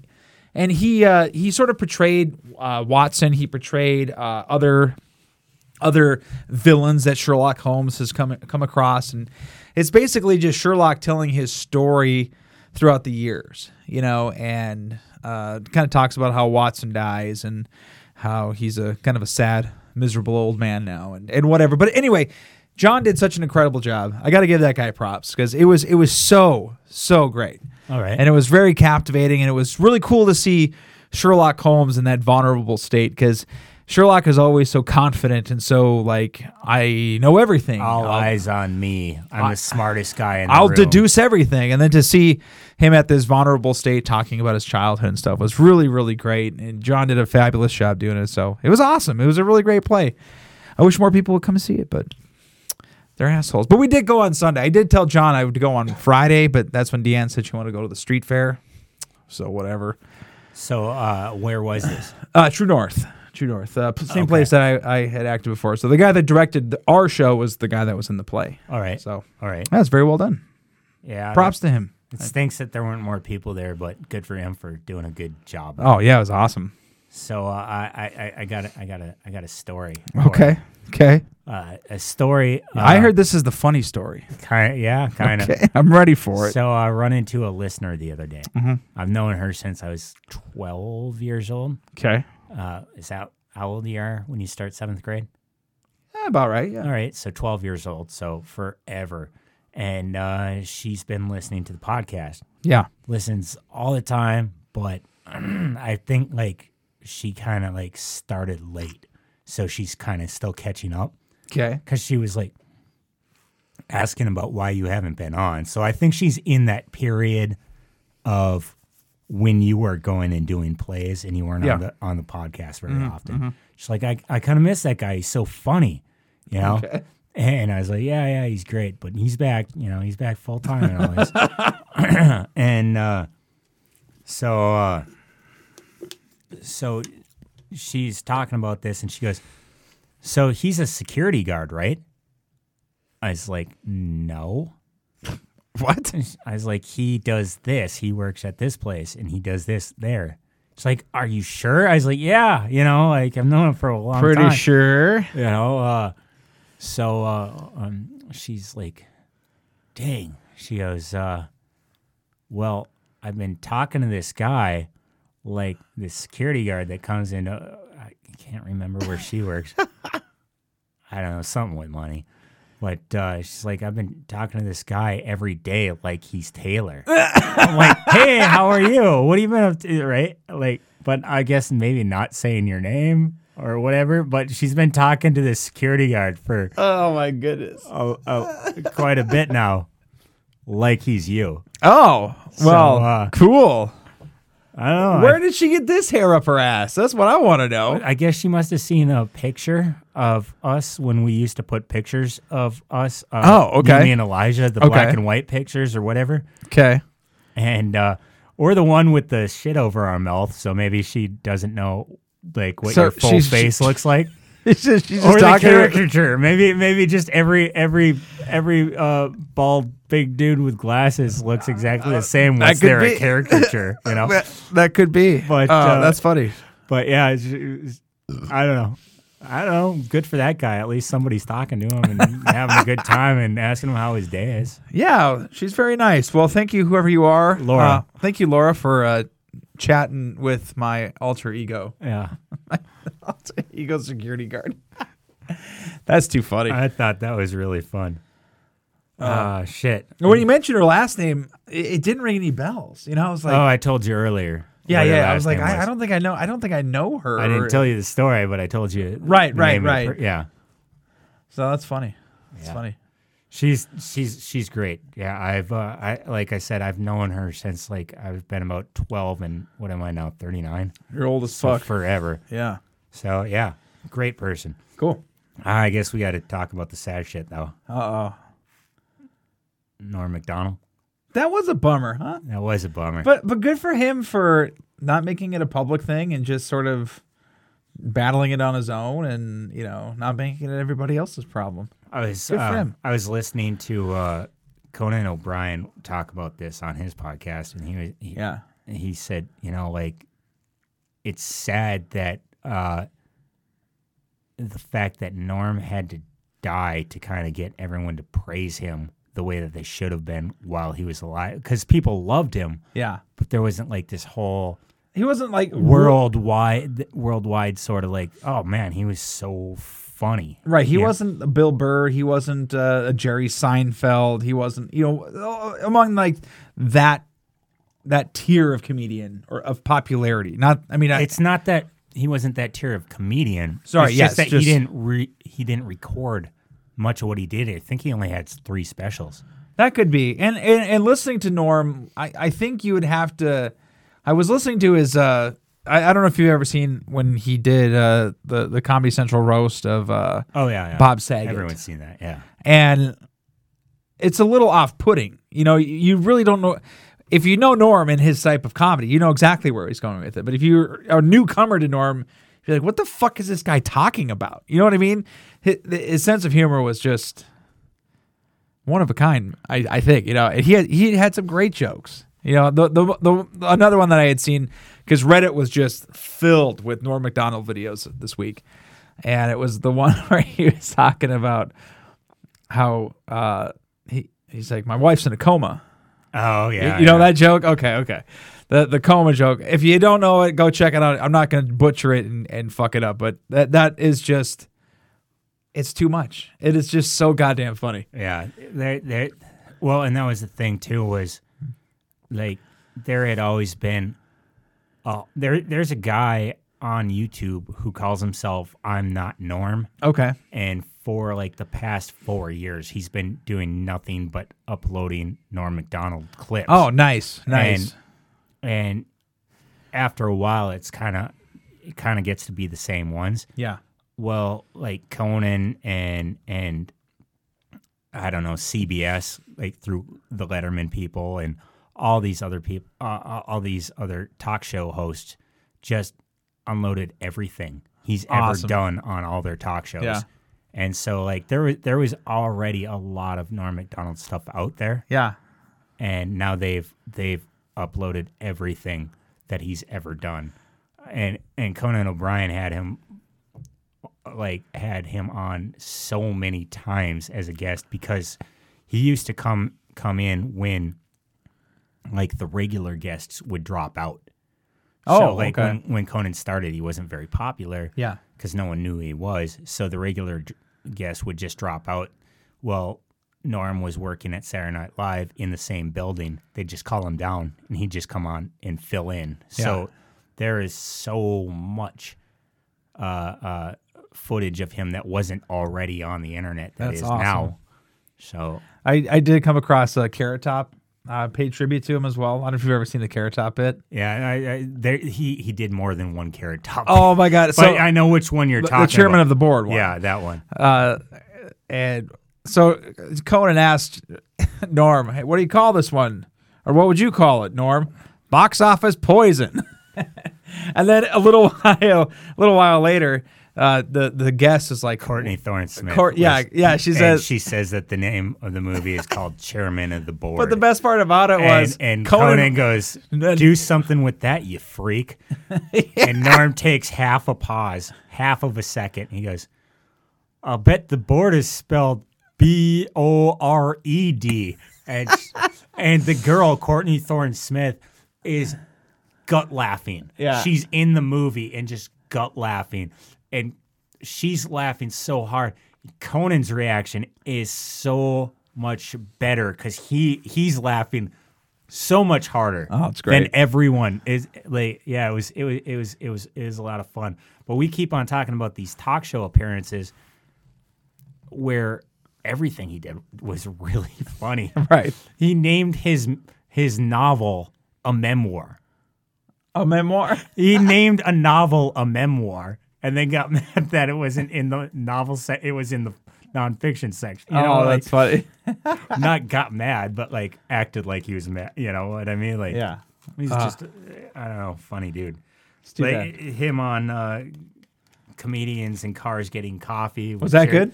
Speaker 13: sort of portrayed Watson. He portrayed other villains that Sherlock Holmes has come across. And it's basically just Sherlock telling his story throughout the years, you know, and kind of talks about how Watson dies and how he's a kind of a sad, miserable old man now and whatever. But anyway, John did such an incredible job. I got to give that guy props because it was so great.
Speaker 12: All right.
Speaker 13: And it was very captivating, and it was really cool to see Sherlock Holmes in that vulnerable state because Sherlock is always so confident and so like, I know everything.
Speaker 12: All eyes on me. I'm the smartest guy in the
Speaker 13: I'll
Speaker 12: room.
Speaker 13: deduce everything. And then to see him at this vulnerable state talking about his childhood and stuff was really, really great. And John did a fabulous job doing it. So it was awesome. It was a really great play. I wish more people would come and see it, but they're assholes. But we did go on Sunday. I did tell John I would go on Friday, but that's when Deanne said she wanted to go to the street fair. So whatever.
Speaker 12: So where was this?
Speaker 13: True North. Same place that I had acted before. So the guy that directed our show was the guy that was in the play.
Speaker 12: All right.
Speaker 13: So
Speaker 12: all right.
Speaker 13: That's very well done.
Speaker 12: Yeah.
Speaker 13: Props to him.
Speaker 12: It stinks that there weren't more people there, but good for him for doing a good job.
Speaker 13: Oh yeah, it was awesome.
Speaker 12: So I got a story.
Speaker 13: Okay.
Speaker 12: A story.
Speaker 13: I heard this is the funny story.
Speaker 12: Kind of.
Speaker 13: Okay, I'm ready for it.
Speaker 12: So I run into a listener the other day.
Speaker 13: Mm-hmm.
Speaker 12: I've known her since I was 12 years old.
Speaker 13: Okay.
Speaker 12: Is that how old you are when you start 7th grade?
Speaker 13: About right, yeah.
Speaker 12: All right, so 12 years old, so forever. And she's been listening to the podcast.
Speaker 13: Yeah.
Speaker 12: Listens all the time, but I think like she kind of like started late. So she's kind of still catching up.
Speaker 13: Okay.
Speaker 12: Because she was like asking about why you haven't been on. So I think she's in that period of when you were going and doing plays and you weren't on the podcast very often. Mm-hmm. She's like, I kind of miss that guy. He's so funny, you know? Okay. And I was like, yeah, he's great. But he's back, he's back full time and all this. And so she's talking about this and she goes, so he's a security guard, right? I was like, no.
Speaker 13: What?
Speaker 12: I was like, he does this. He works at this place, and he does this there. She's like, are you sure? I was like, yeah. Like I've known him for a long time.
Speaker 13: Pretty sure.
Speaker 12: She's like, dang. She goes, well, I've been talking to this guy, like this security guard that comes in. I can't remember where she works. I don't know, something with money. But she's like, I've been talking to this guy every day like he's Taylor. I'm like, hey, how are you? What have you been up to, right? Like, but I guess maybe not saying your name or whatever. But she's been talking to this security guard for
Speaker 13: oh my goodness,
Speaker 12: quite a bit now, like he's you.
Speaker 13: Oh, well, cool.
Speaker 12: I don't know.
Speaker 13: Where did she get this hair up her ass? That's what I want to know.
Speaker 12: I guess she must have seen a picture of us when we used to put pictures of us.
Speaker 13: Okay.
Speaker 12: Me and Elijah, the black and white pictures or whatever.
Speaker 13: Okay.
Speaker 12: And or the one with the shit over our mouth, so maybe she doesn't know like what your full face looks like.
Speaker 13: She's just
Speaker 12: or the
Speaker 13: talking
Speaker 12: caricature. Maybe just every bald big dude with glasses looks exactly the same once they're a caricature.
Speaker 13: That could be.
Speaker 12: But
Speaker 13: that's funny.
Speaker 12: But yeah, I don't know. I don't know. Good for that guy. At least somebody's talking to him and having a good time and asking him how his day is.
Speaker 13: Yeah, she's very nice. Well, thank you, whoever you are.
Speaker 12: Laura.
Speaker 13: Thank you, Laura, for chatting with my alter ego.
Speaker 12: Yeah.
Speaker 13: Alter ego security guard. That's too funny.
Speaker 12: I thought that was really fun. Shit.
Speaker 13: When you mentioned her last name, it didn't ring any bells. You know, I was like,
Speaker 12: oh, I told you earlier.
Speaker 13: Yeah,
Speaker 12: what her
Speaker 13: yeah. I was
Speaker 12: last
Speaker 13: like,
Speaker 12: name
Speaker 13: I don't think I know. I don't think I know her.
Speaker 12: I didn't tell you the story, but I told you.
Speaker 13: Right.
Speaker 12: Yeah.
Speaker 13: So that's funny. It's funny.
Speaker 12: She's great. Yeah, I like I said, I've known her since like I've been about 12, and what am I now? 39.
Speaker 13: You're old as
Speaker 12: So
Speaker 13: fuck.
Speaker 12: forever.
Speaker 13: Yeah.
Speaker 12: So yeah, great person.
Speaker 13: Cool.
Speaker 12: I guess we got to talk about the sad shit though. Norm Macdonald.
Speaker 13: That was a bummer, huh?
Speaker 12: That was a bummer.
Speaker 13: But good for him for not making it a public thing and just sort of battling it on his own, and not making it everybody else's problem.
Speaker 12: Good for
Speaker 13: him.
Speaker 12: I was listening to Conan O'Brien talk about this on his podcast, and he said, like, it's sad that the fact that Norm had to die to kind of get everyone to praise him the way that they should have been while he was alive, because people loved him.
Speaker 13: Yeah,
Speaker 12: but there wasn't like this whole.
Speaker 13: He wasn't like
Speaker 12: worldwide sort of like, oh man, he was so funny.
Speaker 13: Right. He wasn't a Bill Burr. He wasn't a Jerry Seinfeld. He wasn't, among like that tier of comedian or of popularity.
Speaker 12: It's not that he wasn't that tier of comedian.
Speaker 13: Sorry,
Speaker 12: it's just that he didn't record much of what he did. I think he only had 3 specials.
Speaker 13: That could be. And listening to Norm, I think you would have to. I was listening to his. I don't know if you've ever seen when he did the Comedy Central roast of Bob Saget.
Speaker 12: Everyone's seen that, yeah.
Speaker 13: And it's a little off-putting. You really don't know. If you know Norm and his type of comedy, you know exactly where he's going with it. But if you're a newcomer to Norm, you're like, what the fuck is this guy talking about? You know what I mean? His sense of humor was just one of a kind, I think. He had some great jokes. The another one that I had seen, because Reddit was just filled with Norm Macdonald videos this week, and it was the one where he was talking about how he's like, my wife's in a coma.
Speaker 12: Oh yeah,
Speaker 13: you know that joke? Okay. The coma joke. If you don't know it, go check it out. I'm not going to butcher it and fuck it up, but that is just, it's too much. It is just so goddamn funny.
Speaker 12: Yeah, well, and that was the thing too, was like there had always been there's a guy on YouTube who calls himself I'm Not Norm.
Speaker 13: Okay.
Speaker 12: And for like the past 4 years, he's been doing nothing but uploading Norm Macdonald clips.
Speaker 13: Oh, nice.
Speaker 12: And after a while, it kind of gets to be the same ones.
Speaker 13: Yeah.
Speaker 12: Well, like Conan and I don't know, CBS, like through the Letterman people and all these other people, all these other talk show hosts just unloaded everything he's ever done on all their talk shows.
Speaker 13: Yeah.
Speaker 12: And so like there was already a lot of Norm Macdonald stuff out there.
Speaker 13: Yeah.
Speaker 12: And now they've uploaded everything that he's ever done. And Conan O'Brien had him on so many times as a guest, because he used to come in when like the regular guests would drop out. So like when Conan started, he wasn't very popular.
Speaker 13: Yeah.
Speaker 12: Because no one knew who he was. So the regular guests would just drop out. Well, Norm was working at Saturday Night Live in the same building. They'd just call him down, and he'd just come on and fill in.
Speaker 13: Yeah.
Speaker 12: So there is so much footage of him that wasn't already on the internet that is
Speaker 13: awesome.
Speaker 12: now. So
Speaker 13: I did come across a Carrot Top. Paid tribute to him as well. I don't know if you've ever seen the Carrot Top bit.
Speaker 12: Yeah, he did more than one Carrot Top.
Speaker 13: Oh my god!
Speaker 12: So I know which one you're talking about.
Speaker 13: The chairman of the board one.
Speaker 12: Yeah, that one.
Speaker 13: And so Conan asked Norm, "Hey, what do you call this one? Or what would you call it, Norm?" Box office poison. And then a little while later, the guest is like
Speaker 12: Courtney Thorne Smith.
Speaker 13: She says
Speaker 12: she says that the name of the movie is called Chairman of the Board.
Speaker 13: But the best part about it was
Speaker 12: and Conan goes, "Do something with that, you freak." And Norm takes half a pause, half of a second. He goes, "I'll bet the board is spelled B-O-R-E-D." And the girl, Courtney Thorne Smith, is gut laughing.
Speaker 13: Yeah.
Speaker 12: She's in the movie and just gut laughing. And she's laughing so hard. Conan's reaction is so much better because he's laughing so much harder.
Speaker 13: Oh, it's great.
Speaker 12: Than everyone is. Like, yeah, it was a lot of fun. But we keep on talking about these talk show appearances where everything he did was really funny.
Speaker 13: Right.
Speaker 12: He named his novel a memoir.
Speaker 13: A memoir?
Speaker 12: He named a novel a memoir and then got mad that it wasn't in the novel it was in the nonfiction section. You know,
Speaker 13: that's funny.
Speaker 12: Not got mad, but like acted like he was mad. You know what I mean? Like,
Speaker 13: yeah.
Speaker 12: He's just, I don't know, funny dude.
Speaker 13: It's too
Speaker 12: like
Speaker 13: bad.
Speaker 12: him on Comedians in Cars Getting Coffee.
Speaker 13: Was that good?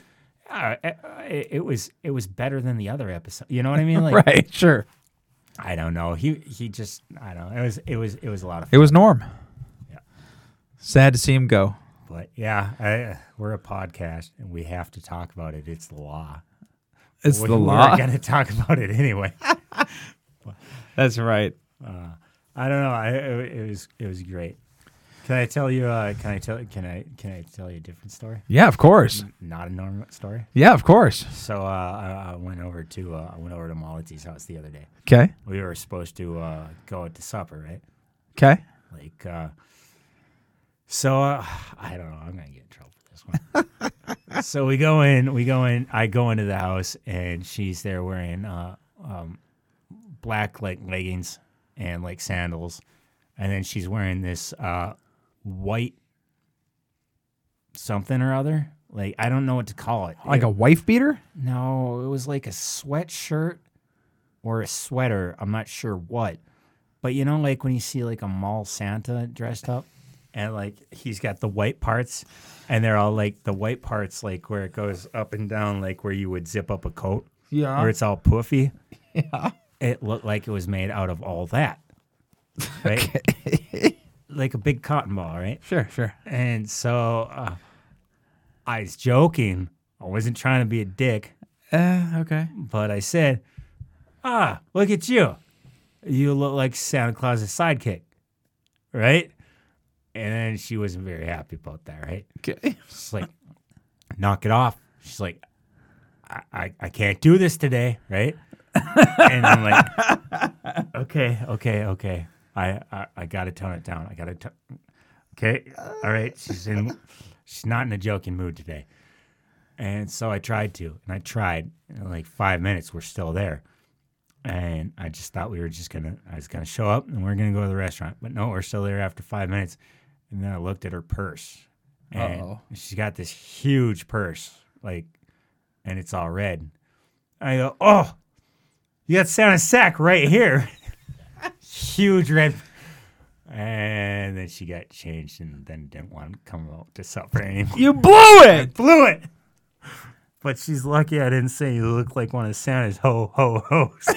Speaker 12: It was better than the other episode. You know what I mean? Like,
Speaker 13: Right, sure.
Speaker 12: I don't know. He just, I don't know. It was a lot of fun.
Speaker 13: It was Norm.
Speaker 12: Yeah.
Speaker 13: Sad to see him go.
Speaker 12: But yeah, we're a podcast and we have to talk about it. It's the law.
Speaker 13: It's the law.
Speaker 12: We're going to talk about it anyway.
Speaker 13: That's right.
Speaker 12: I don't know. It was great. Can I tell you? Can I tell you a different story?
Speaker 13: Yeah, of course.
Speaker 12: Not a normal story.
Speaker 13: Yeah, of course.
Speaker 12: So I went over to Malati's house the other day.
Speaker 13: Okay.
Speaker 12: We were supposed to go out to supper, right?
Speaker 13: Okay.
Speaker 12: Like, so I don't know. I'm gonna get in trouble for this one. So we go in. I go into the house, and she's there wearing black like leggings and like sandals, and then she's wearing this white something or other. Like, I don't know what to call it.
Speaker 13: Like a wife beater?
Speaker 12: No, it was like a sweatshirt or a sweater. I'm not sure what. But you know, like when you see like a mall Santa dressed up and like he's got the white parts and they're all like the white parts like where it goes up and down like where you would zip up a coat.
Speaker 13: Yeah.
Speaker 12: Where it's all poofy.
Speaker 13: Yeah.
Speaker 12: It looked like it was made out of all that. Right?
Speaker 13: Okay.
Speaker 12: Like a big cotton ball, right?
Speaker 13: Sure.
Speaker 12: And so I was joking. I wasn't trying to be a dick.
Speaker 13: Okay.
Speaker 12: But I said, look at you. You look like Santa Claus's sidekick. Right? And then she wasn't very happy about that, right?
Speaker 13: Okay.
Speaker 12: She's like, knock it off. She's like, I can't do this today, right? And I'm like, okay. I gotta tone it down. Okay, all right. She's not in a joking mood today. And so I tried to, and I tried. In like 5 minutes, we're still there. And I just thought I was gonna show up and we're gonna go to the restaurant. But no, we're still there after 5 minutes. And then I looked at her purse. And she's got this huge purse, like, and it's all red. I go, oh, you got Santa's sack right here. Huge red. And then she got changed and then didn't want to come out to supper anymore.
Speaker 13: You blew it!
Speaker 12: I blew it! But she's lucky I didn't say you look like one of Santa's ho-ho-hos.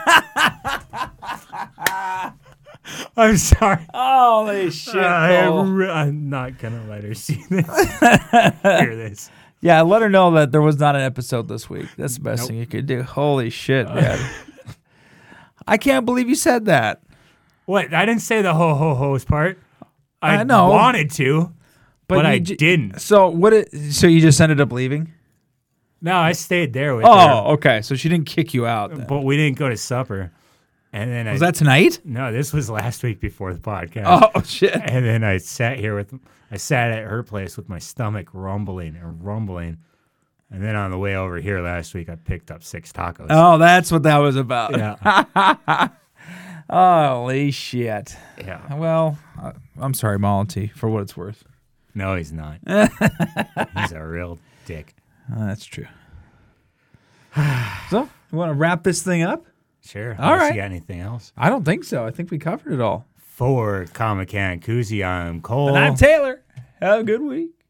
Speaker 12: I'm sorry.
Speaker 13: Holy shit,
Speaker 12: I'm not going to let her see this. Hear this.
Speaker 13: Yeah, let her know that there was not an episode this week. That's the best thing you could do. Holy shit, man. I can't believe you said that.
Speaker 12: What? I didn't say the ho-ho-hos part. I
Speaker 13: know.
Speaker 12: wanted to, but I didn't.
Speaker 13: So so you just ended up leaving?
Speaker 12: No, I stayed there with her.
Speaker 13: Oh, okay. So she didn't kick you out then.
Speaker 12: But we didn't go to supper. And then
Speaker 13: Was that tonight?
Speaker 12: No, this was last week before the podcast.
Speaker 13: Oh, shit.
Speaker 12: And then I sat at her place with my stomach rumbling. And then on the way over here last week, I picked up 6 tacos.
Speaker 13: Oh, that's what that was about.
Speaker 12: Yeah.
Speaker 13: Holy shit.
Speaker 12: Yeah.
Speaker 13: Well, I'm sorry, Malati, for what it's worth.
Speaker 12: No, he's not. He's a real dick.
Speaker 13: That's true. So, you want to wrap this thing up?
Speaker 12: Sure.
Speaker 13: All right.
Speaker 12: You got anything else?
Speaker 13: I don't think so. I think we covered it all.
Speaker 12: For Comic Can Koozie, I'm Cole.
Speaker 13: And I'm Taylor. Have a good week.